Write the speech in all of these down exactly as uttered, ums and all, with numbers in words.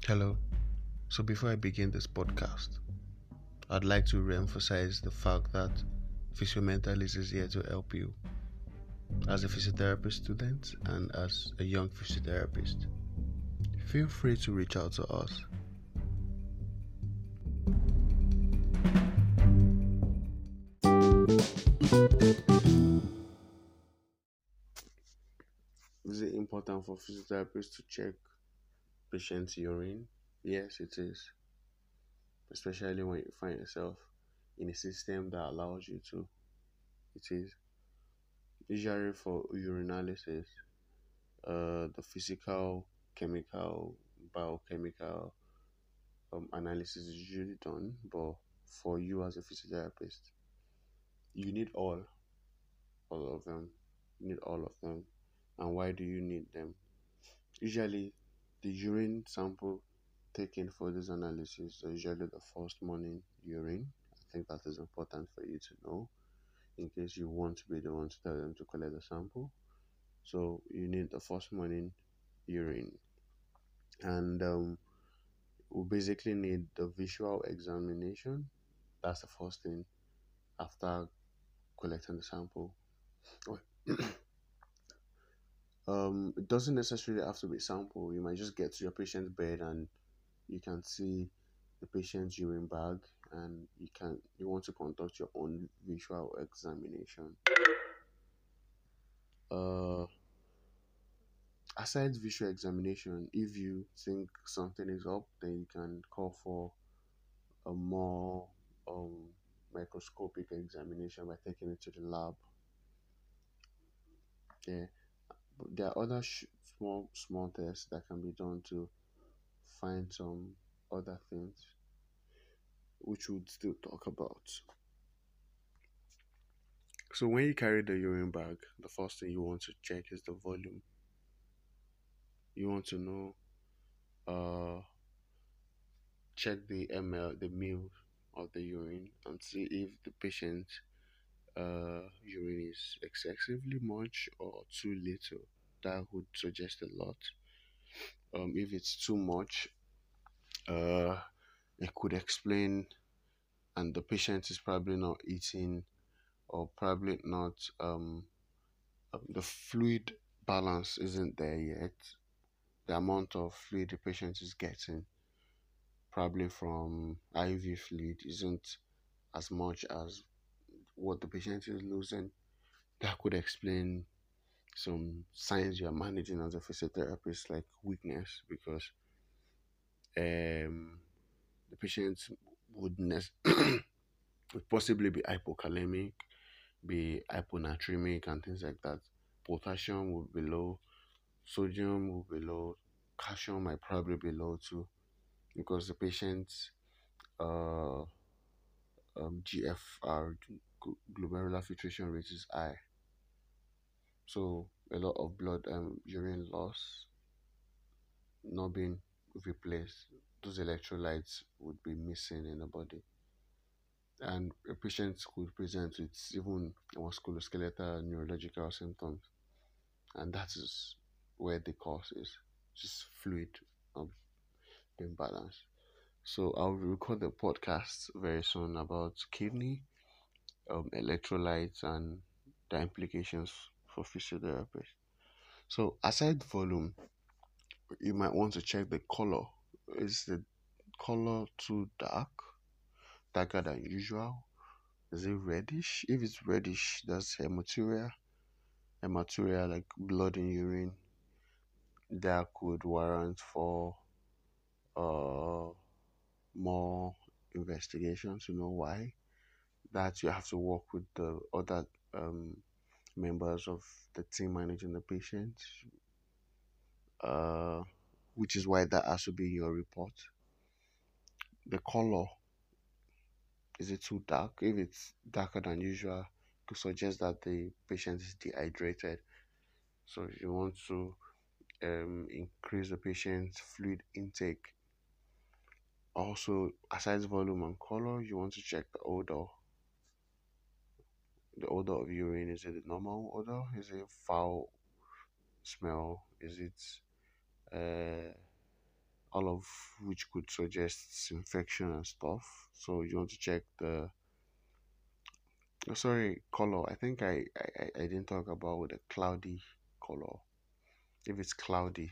Hello. So before I begin this podcast, I'd like to re-emphasize the fact that Physiomentalist is here to help you as a physiotherapy student and as a young physiotherapist. Feel free to reach out to us. Is it important for physiotherapists to check patients' urine? Yes, it is, especially when you find yourself in a system that allows you to. It is usually for urinalysis, uh, the physical, chemical, biochemical um, analysis is usually done, but for you as a physiotherapist, you need all, all of them. You need all of them. And why do you need them? Usually, the urine sample taken for this analysis is usually the first morning urine. I think that is important for you to know in case you want to be the one to tell them to collect the sample. So you need the first morning urine, and um, we basically need the visual examination. That's the first thing after collecting the sample. Oh, um, it doesn't necessarily have to be sample. You might just get to your patient's bed and you can see the patient's urine bag, and you can you want to conduct your own visual examination. Uh, Aside visual examination, if you think something is up, then you can call for a more um microscopic examination by taking it to the lab. Yeah, but there are other sh- small small tests that can be done to find some other things, which we'll still talk about. So when you carry the urine bag, the first thing you want to check is the volume. You want to know, uh, check the ml, the mil of the urine, and see if the patient uh urine is excessively much or too little. That would suggest a lot. Um, if it's too much, uh, it could explain, and the patient is probably not eating or probably not um um, the fluid balance isn't there yet. The amount of fluid the patient is getting, probably from I V fluid, isn't as much as what the patient is losing. That could explain some signs you are managing as a physiotherapist, like weakness, because um, the patient would, ne- would possibly be hypokalemic, be hyponatremic, and things like that. Potassium would be low, sodium will be low, calcium might probably be low too, because the patient's uh, um, G F R, glomerular filtration rate, is high. So a lot of blood and urine loss not being replaced, those electrolytes would be missing in the body. And a patient could present with even musculoskeletal neurological symptoms, and that is where the cause is, just fluid um, imbalance. So I'll record the podcast very soon about kidney, um, electrolytes, and the implications for physiotherapy. So aside volume, you might want to check the color. Is the color too dark, darker than usual? Is it reddish? If it's reddish, that's hematuria. Hematuria, like blood in urine, that could warrant for uh more investigation to know why. That you have to work with the other um members of the team managing the patient, uh, which is why that has to be in your report. The color, is it too dark? If it's darker than usual, could suggest that the patient is dehydrated. So you want to um, increase the patient's fluid intake. Also, aside volume and color, you want to check the odor. The odor of urine, is it a normal odor? Is it foul smell? Is it uh, all of which could suggest infection and stuff. So you want to check the oh, sorry, color. I think I, I, I I didn't talk about the cloudy color. If it's cloudy,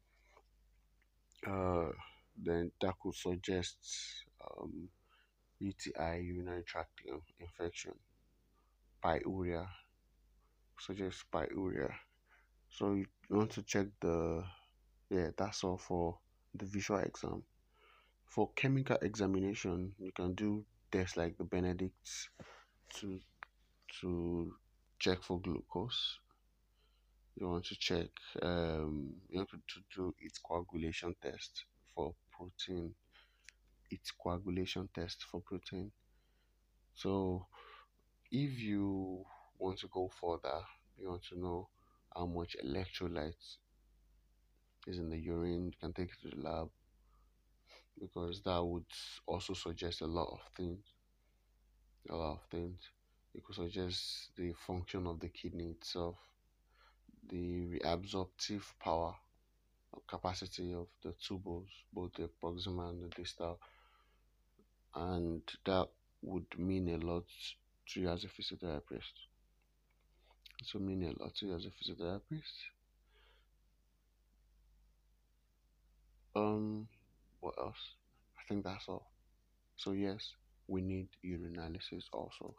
uh, then that could suggest um, U T I, urinary tract in- infection, pyuria, suggest pyuria. So you want to check the, yeah, that's all for the visual exam. For chemical examination, you can do tests like the Benedict's to to check for glucose. You want to check, um, you want to, to do its coagulation test for protein, its coagulation test for protein. So if you want to go further, you want to know how much electrolytes is in the urine, you can take it to the lab because that would also suggest a lot of things. A lot of things. It could suggest the function of the kidney itself, the reabsorptive power or capacity of the tubules, both the proximal and the distal, and that would mean a lot to you as a physiotherapist. So mean a lot to you as a physiotherapist. Um, what else? I think that's all. So yes, we need urinalysis also.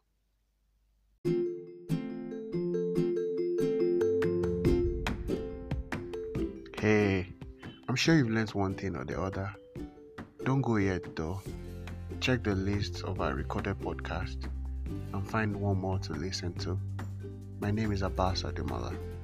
Hey, I'm sure you've learned one thing or the other. Don't go yet though. Check the list of our recorded podcast and find one more to listen to. My name is Abbas Ademola.